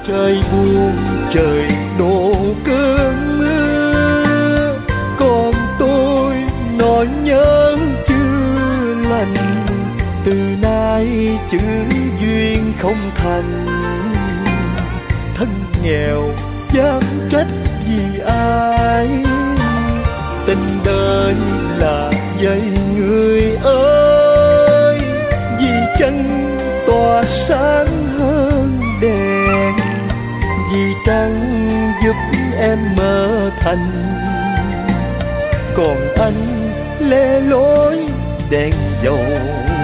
Trời buồn trời đổ cơn mưa, còn tôi nỗi nhớ chưa lành. Từ nay chữ duyên không thành, thân nghèo dám trách vì ai. Tình đời là vậy người ơi, vì chân tỏa sáng hơn đèn, vì trăng giúp em mơ thành. Còn anh lê lối đèn dầu